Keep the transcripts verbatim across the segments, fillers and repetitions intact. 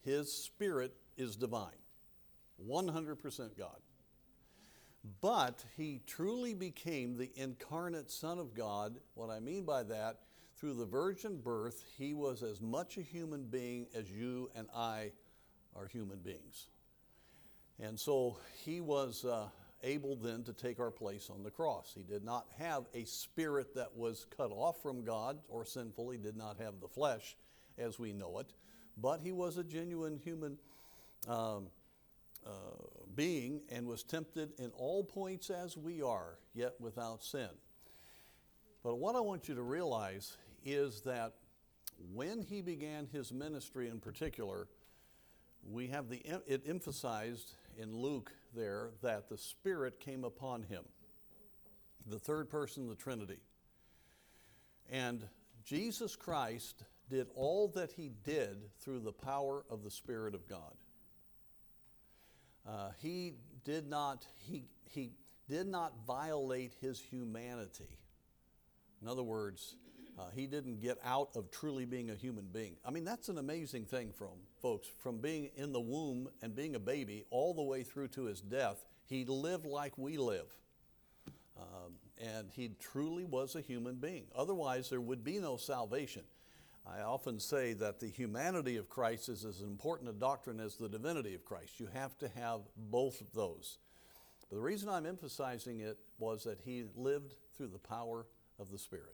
His spirit is divine, one hundred percent God. But he truly became the incarnate Son of God. What I mean by that, through the virgin birth, he was as much a human being as you and I are human beings. And so he was uh, able then to take our place on the cross. He did not have a spirit that was cut off from God or sinful. He did not have the flesh as we know it. But he was a genuine human um, uh, being and was tempted in all points as we are, yet without sin. But what I want you to realize is that when he began his ministry in particular, we have the, it emphasized in Luke there that the Spirit came upon him, the third person of the Trinity. And Jesus Christ did all that he did through the power of the Spirit of God. Uh, he did not, he, he did not violate his humanity. In other words, uh, he didn't get out of truly being a human being. I mean, that's an amazing thing from folks, from being in the womb and being a baby all the way through to his death. He lived like we live. Um, and he truly was a human being. Otherwise, there would be no salvation. I often say that the humanity of Christ is as important a doctrine as the divinity of Christ. You have to have both of those. But the reason I'm emphasizing it was that he lived through the power of the Spirit.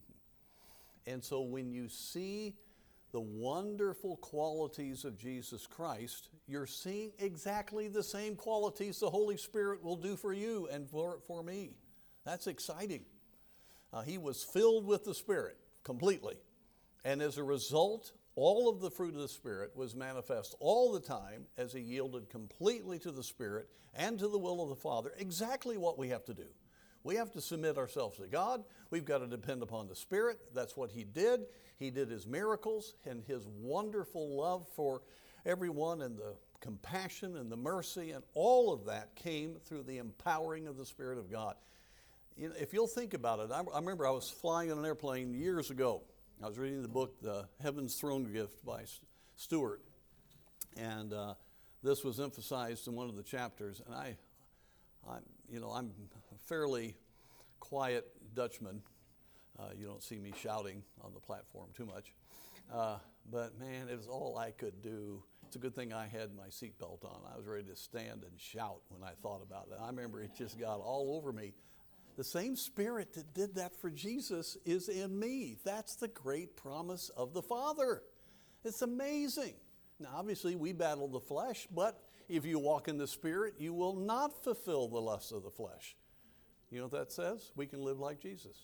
And so when you see the wonderful qualities of Jesus Christ, you're seeing exactly the same qualities the Holy Spirit will do for you and for, for me. That's exciting. Uh, he was filled with the Spirit completely. And as a result, all of the fruit of the Spirit was manifest all the time as he yielded completely to the Spirit and to the will of the Father, exactly what we have to do. We have to submit ourselves to God. We've got to depend upon the Spirit. That's what he did. He did his miracles and his wonderful love for everyone and the compassion and the mercy and all of that came through the empowering of the Spirit of God. You know, if you'll think about it, I, I remember I was flying on an airplane years ago. I was reading the book, The Heaven's Throne Gift by Stewart, and uh, this was emphasized in one of the chapters. And I, I'm, you know, I'm a fairly quiet Dutchman. Uh, you don't see me shouting on the platform too much, uh, but man, it was all I could do. It's a good thing I had my seatbelt on. I was ready to stand and shout when I thought about it. I remember it just got all over me. The same Spirit that did that for Jesus is in me. That's the great promise of the Father. It's amazing. Now, obviously, we battle the flesh, but if you walk in the Spirit, you will not fulfill the lusts of the flesh. You know what that says? We can live like Jesus.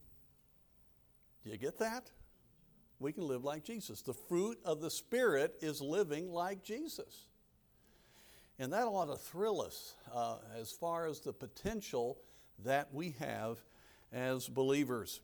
Do you get that? We can live like Jesus. The fruit of the Spirit is living like Jesus. And that ought to thrill us uh, as far as the potential that we have as believers.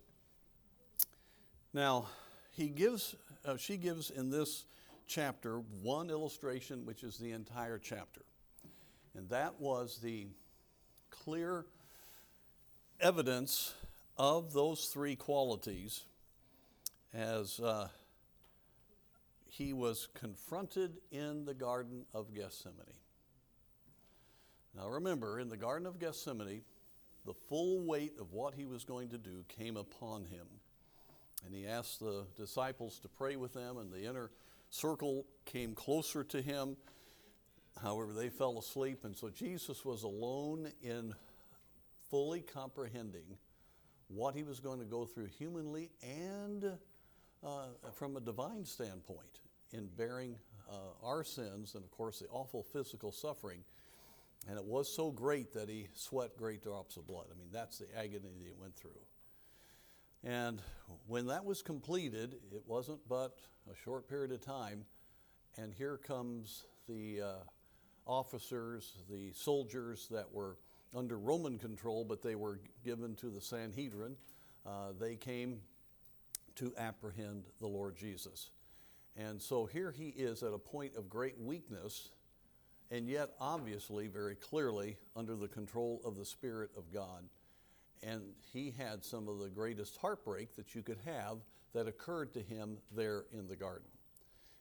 Now, he gives, uh, she gives in this chapter one illustration, which is the entire chapter. And that was the clear evidence of those three qualities as uh, he was confronted in the Garden of Gethsemane. Now remember, in the Garden of Gethsemane, the full weight of what he was going to do came upon him. And he asked the disciples to pray with them, and the inner circle came closer to him. However, they fell asleep, and so Jesus was alone in fully comprehending what he was going to go through humanly and uh, from a divine standpoint in bearing uh, our sins and, of course, the awful physical suffering. And it was so great that he sweat great drops of blood. I mean, that's the agony that he went through. And when that was completed, it wasn't but a short period of time, and here comes the uh, officers, the soldiers that were under Roman control, but they were given to the Sanhedrin. Uh, they came to apprehend the Lord Jesus. And so here he is at a point of great weakness, and yet obviously very clearly under the control of the Spirit of God. And he had some of the greatest heartbreak that you could have that occurred to him there in the garden.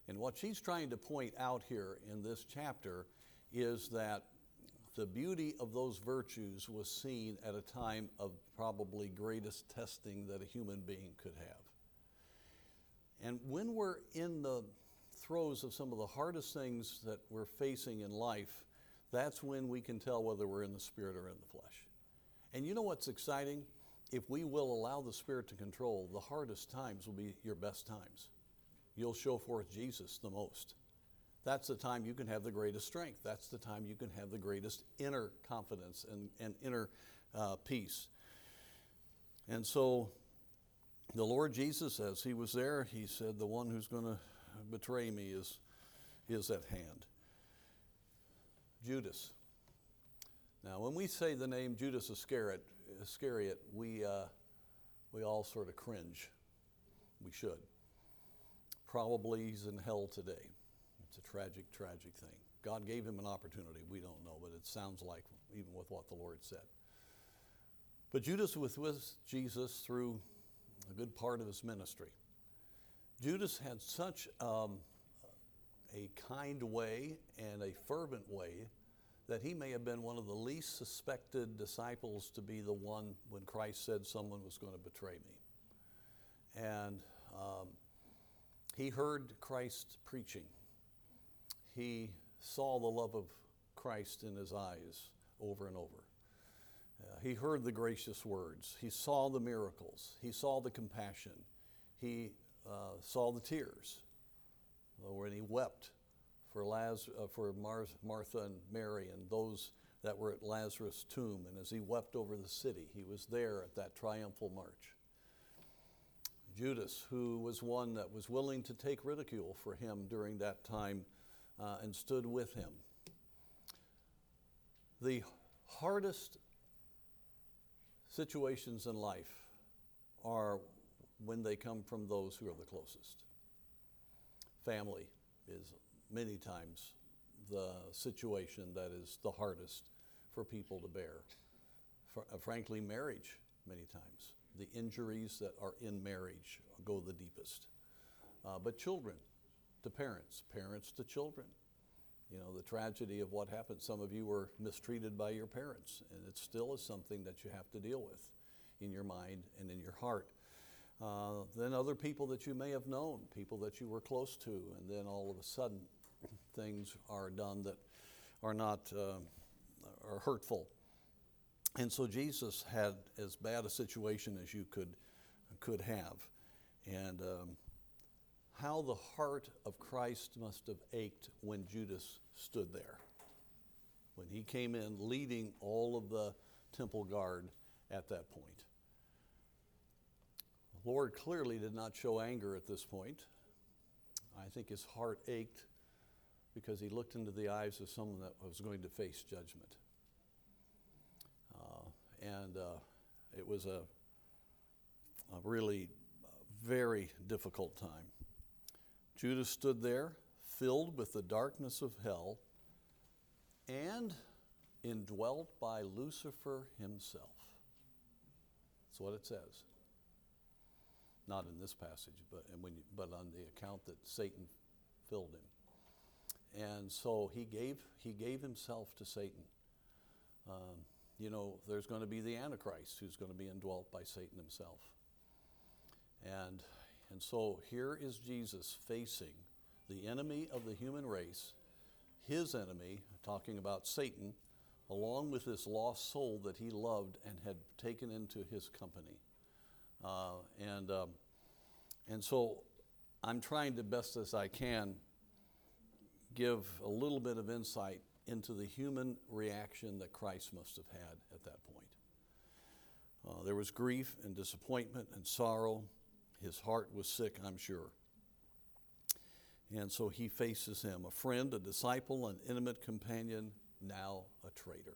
And what she's trying to point out here in this chapter is that the beauty of those virtues was seen at a time of probably greatest testing that a human being could have. And when we're in the throes of some of the hardest things that we're facing in life, that's when we can tell whether we're in the Spirit or in the flesh. And you know what's exciting? If we will allow the Spirit to control, the hardest times will be your best times. You'll show forth Jesus the most. That's the time you can have the greatest strength. That's the time you can have the greatest inner confidence and, and inner uh, peace. And so the Lord Jesus, as he was there, he said, the one who's going to betray me is, is at hand. Judas. Now, when we say the name Judas Iscariot, Iscariot we, uh, we all sort of cringe. We should. Probably he's in hell today. It's a tragic, tragic thing. God gave him an opportunity. We don't know, but it sounds like even with what the Lord said. But Judas was with Jesus through a good part of his ministry. Judas had such um, a kind way and a fervent way that he may have been one of the least suspected disciples to be the one when Christ said someone was going to betray me. And um, he heard Christ preaching. He saw the love of Christ in his eyes over and over. Uh, he heard the gracious words. He saw the miracles. He saw the compassion. He uh, saw the tears when he wept for, Laz- uh, for Mar- Martha and Mary and those that were at Lazarus' tomb. And as he wept over the city, he was there at that triumphal march. Judas, who was one that was willing to take ridicule for him during that time uh, and stood with him. The hardest situations in life are when they come from those who are the closest. Family is many times the situation that is the hardest for people to bear. For, uh, frankly, marriage many times. The injuries that are in marriage go the deepest. Uh, but children to parents, parents to children. You know, the tragedy of what happened. Some of you were mistreated by your parents, and it still is something that you have to deal with in your mind and in your heart. Uh, then other people that you may have known, people that you were close to, and then all of a sudden things are done that are not, uh, are hurtful. And so Jesus had as bad a situation as you could, could have. And um, how the heart of Christ must have ached when Judas stood there. When he came in leading all of the temple guard at that point. The Lord clearly did not show anger at this point. I think his heart ached because he looked into the eyes of someone that was going to face judgment. Uh, and uh, it was a, a really very difficult time. Judas stood there, filled with the darkness of hell, and indwelt by Lucifer himself. That's what it says. Not in this passage, but and when you, but on the account that Satan filled him. And so he gave he gave himself to Satan. Um, you know, there's going to be the Antichrist who's going to be indwelt by Satan himself. And and so here is Jesus facing the enemy of the human race, his enemy, talking about Satan, along with this lost soul that he loved and had taken into his company. Uh, and um, and so I'm trying to best as I can give a little bit of insight into the human reaction that Christ must have had at that point. Uh, there was grief and disappointment and sorrow. His heart was sick, I'm sure. And so he faces him, a friend, a disciple, an intimate companion, now a traitor.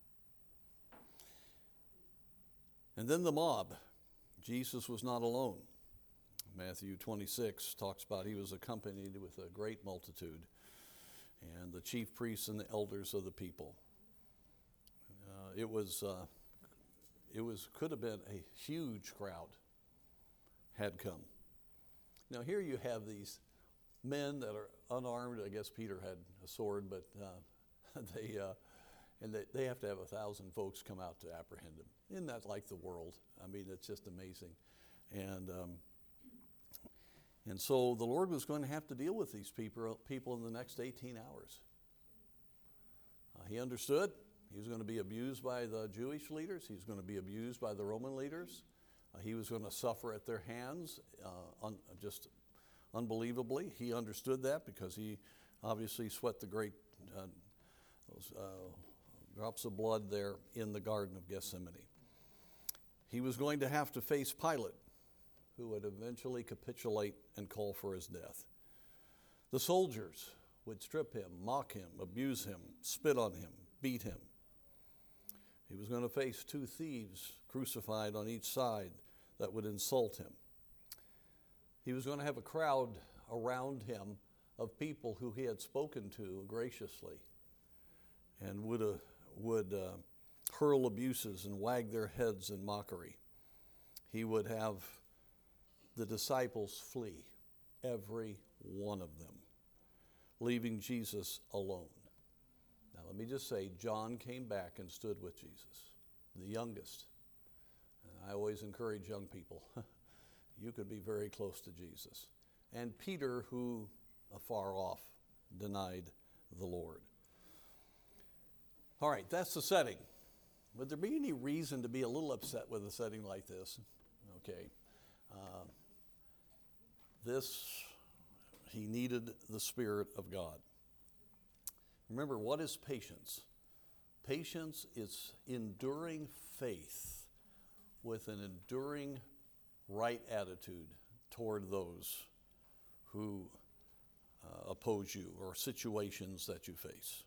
And then the mob. Jesus was not alone. Matthew twenty-six talks about he was accompanied with a great multitude and the chief priests and the elders of the people. Uh, it was, uh, it was, could have been a huge crowd had come. Now here you have these men that are unarmed. I guess Peter had a sword, but uh, they uh, and they, they have to have a thousand folks come out to apprehend him. Isn't that like the world? I mean, it's just amazing. And um, and so the Lord was going to have to deal with these people people in the next eighteen hours. Uh, he understood. He was going to be abused by the Jewish leaders. He was going to be abused by the Roman leaders. Uh, he was going to suffer at their hands, uh, un- just unbelievably. He understood that because he obviously sweat the great uh, those uh, drops of blood there in the Garden of Gethsemane. He was going to have to face Pilate, who would eventually capitulate and call for his death. The soldiers would strip him, mock him, abuse him, spit on him, beat him. He was going to face two thieves crucified on each side that would insult him. He was going to have a crowd around him of people who he had spoken to graciously and would, uh, would uh, hurl abuses and wag their heads in mockery. He would have the disciples flee, every one of them, leaving Jesus alone. Now let me just say, John came back and stood with Jesus, the youngest. And I always encourage young people, you could be very close to Jesus. And Peter, who afar off denied the Lord. All right, that's the setting. Would there be any reason to be a little upset with a setting like this? Okay. Uh, this, he needed the Spirit of God. Remember, what is patience? Patience is enduring faith with an enduring right attitude toward those who uh, oppose you or situations that you face.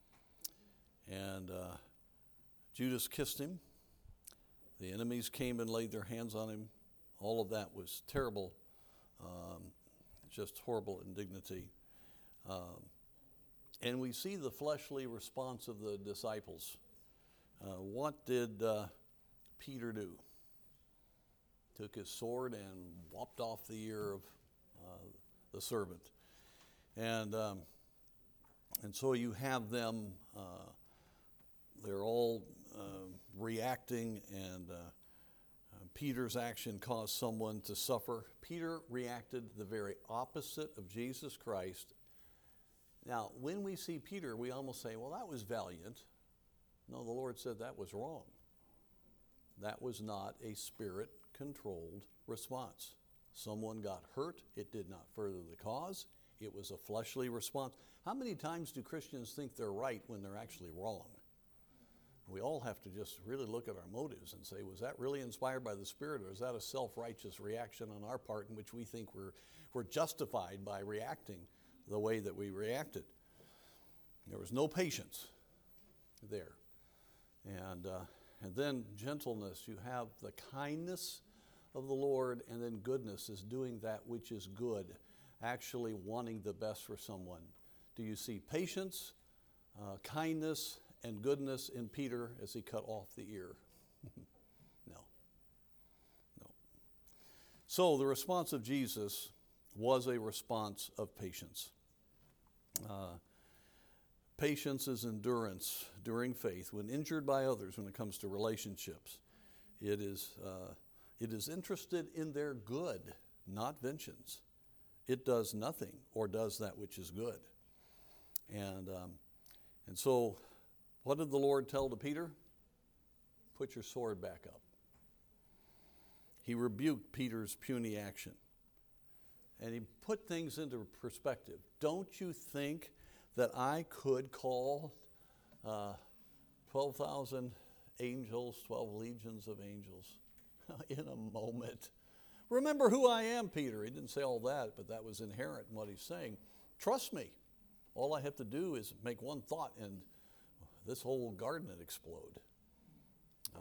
And uh, Judas kissed him. The enemies came and laid their hands on him. All of that was terrible, um, just horrible indignity. Um, And we see the fleshly response of the disciples. Uh, what did uh, Peter do? Took his sword and lopped off the ear of uh, the servant. And um, and so you have them, uh, they're all uh, reacting, and uh, uh, Peter's action caused someone to suffer. Peter reacted the very opposite of Jesus Christ. Now, when we see Peter, we almost say, well, that was valiant. No, the Lord said that was wrong. That was not a spirit-controlled response. Someone got hurt. It did not further the cause. It was a fleshly response. How many times do Christians think they're right when they're actually wrong? We all have to just really look at our motives and say, was that really inspired by the Spirit, or is that a self-righteous reaction on our part in which we think we're, we're justified by reacting the way that we reacted? There was no patience there. And, uh, and then gentleness. You have the kindness of the Lord, and then goodness is doing that which is good, actually wanting the best for someone. Do you see patience, uh, kindness, and goodness in Peter as he cut off the ear? No. No. So the response of Jesus was a response of patience. Uh, patience is endurance during faith when injured by others when it comes to relationships. It is, uh, it is interested in their good, not vengeance. It does nothing or does that which is good. And, um, and so what did the Lord tell to Peter? Put your sword back up. He rebuked Peter's puny action. And he put things into perspective. Don't you think that I could call uh, twelve thousand angels, twelve legions of angels in a moment? Remember who I am, Peter. He didn't say all that, but that was inherent in what he's saying. Trust me. All I have to do is make one thought and this whole garden would explode. Uh,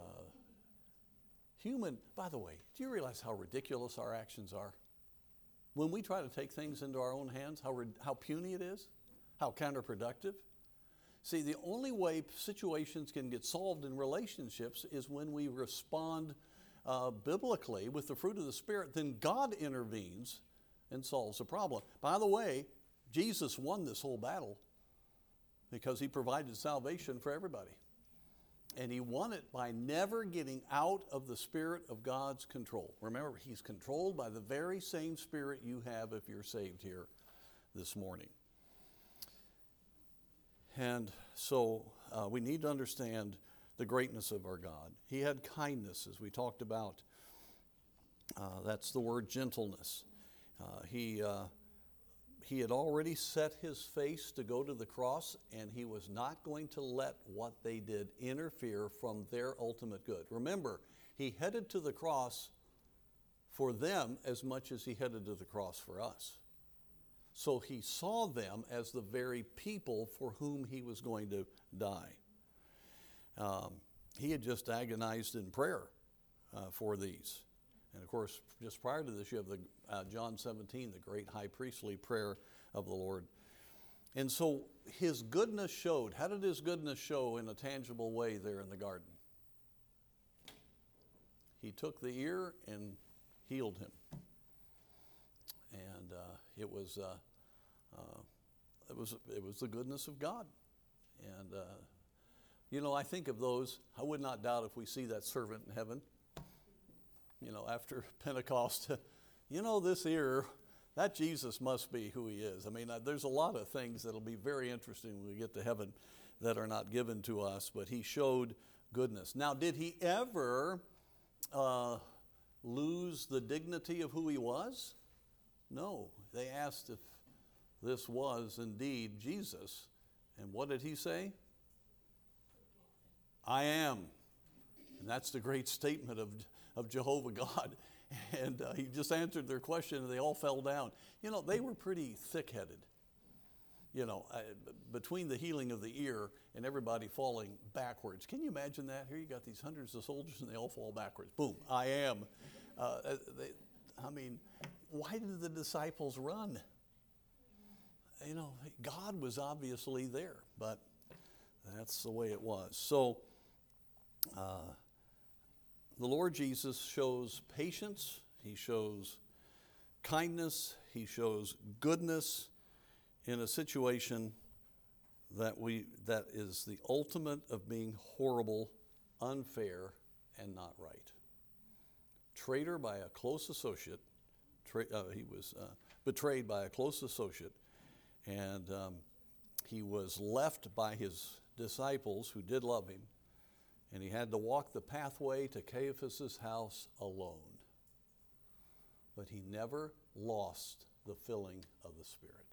human, by the way, do you realize how ridiculous our actions are? When we try to take things into our own hands, how, how puny it is, how counterproductive. See, the only way situations can get solved in relationships is when we respond uh, biblically with the fruit of the Spirit. Then God intervenes and solves the problem. By the way, Jesus won this whole battle because he provided salvation for everybody. And he won it by never getting out of the Spirit of God's control. Remember, he's controlled by the very same Spirit you have if you're saved here this morning. And so uh, we need to understand the greatness of our God. He had kindness, as we talked about. Uh, that's the word gentleness. Uh, he, uh, he had already set his face to go to the cross, and he was not going to let what they did interfere from their ultimate good. Remember, he headed to the cross for them as much as he headed to the cross for us. So he saw them as the very people for whom he was going to die. Um, he had just agonized in prayer uh, for these. And of course, just prior to this, you have the uh, John seventeen, the great high priestly prayer of the Lord. And so his goodness showed. How did his goodness show in a tangible way there in the garden? He took the ear and healed him. And uh, it was uh, uh, it was it was the goodness of God. And uh, you know, I think of those. I would not doubt if we see that servant in heaven. You know, after Pentecost, you know, this ear, that Jesus must be who he is. I mean, there's a lot of things that'll be very interesting when we get to heaven that are not given to us, but he showed goodness. Now, did he ever uh, lose the dignity of who he was? No. They asked if this was indeed Jesus. And what did he say? I am. And that's the great statement of of Jehovah God. And uh, he just answered their question and they all fell down. You know, they were pretty thick-headed. You know, uh, between the healing of the ear and everybody falling backwards. Can you imagine that? Here you got these hundreds of soldiers and they all fall backwards. Boom, I am. Uh, they, I mean, why did the disciples run? You know, God was obviously there, but that's the way it was. So, uh, the Lord Jesus shows patience, he shows kindness, he shows goodness in a situation that we that is the ultimate of being horrible, unfair, and not right. Traitor by a close associate, tra- uh, he was uh, betrayed by a close associate, and um, he was left by his disciples who did love him. And he had to walk the pathway to Caiaphas' house alone. But he never lost the filling of the Spirit.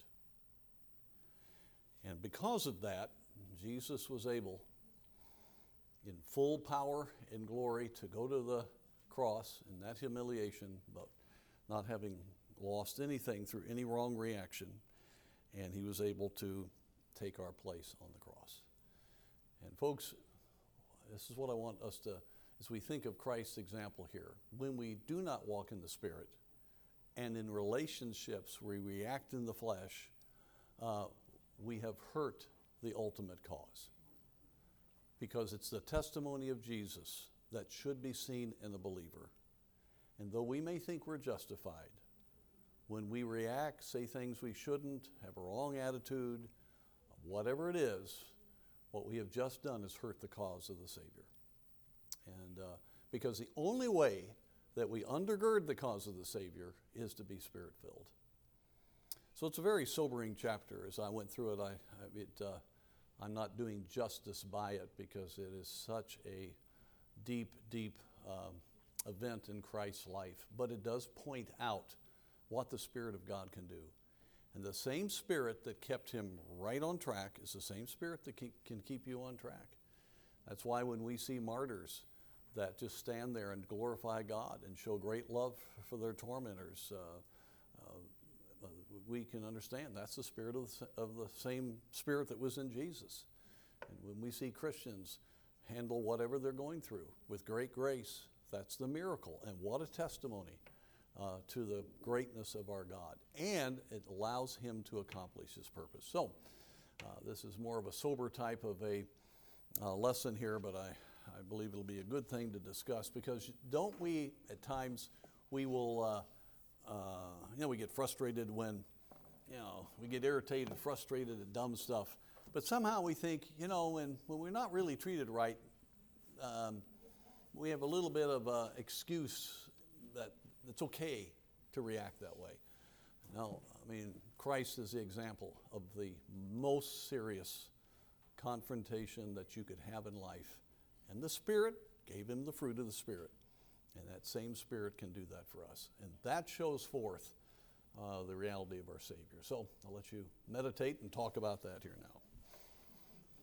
And because of that, Jesus was able, in full power and glory, to go to the cross in that humiliation, but not having lost anything through any wrong reaction. And he was able to take our place on the cross. And folks, this is what I want us to, as we think of Christ's example here, when we do not walk in the Spirit and in relationships we react in the flesh, uh, we have hurt the ultimate cause. Because it's the testimony of Jesus that should be seen in a believer. And though we may think we're justified, when we react, say things we shouldn't, have a wrong attitude, whatever it is, what we have just done is hurt the cause of the Savior. And uh, because the only way that we undergird the cause of the Savior is to be Spirit-filled. So it's a very sobering chapter. As I went through it, I, I, it, uh, I'm not doing justice by it because it is such a deep, deep um, event in Christ's life. But it does point out what the Spirit of God can do. And the same Spirit that kept him right on track is the same Spirit that keep, can keep you on track. That's why when we see martyrs that just stand there and glorify God and show great love for their tormentors, uh, uh, we can understand that's the spirit of the, of the same Spirit that was in Jesus. And when we see Christians handle whatever they're going through with great grace, that's the miracle. And what a testimony Uh, to the greatness of our God, and it allows him to accomplish his purpose. So uh, this is more of a sober type of a uh, lesson here, but I, I believe it'll be a good thing to discuss, because don't we, at times, we will uh, uh, you know, we get frustrated when, you know, we get irritated, frustrated at dumb stuff. But somehow we think, you know, when, when we're not really treated right, um, we have a little bit of an excuse that it's okay to react that way. No, I mean, Christ is the example of the most serious confrontation that you could have in life. And the Spirit gave him the fruit of the Spirit. And that same Spirit can do that for us. And that shows forth uh, the reality of our Savior. So I'll let you meditate and talk about that here now.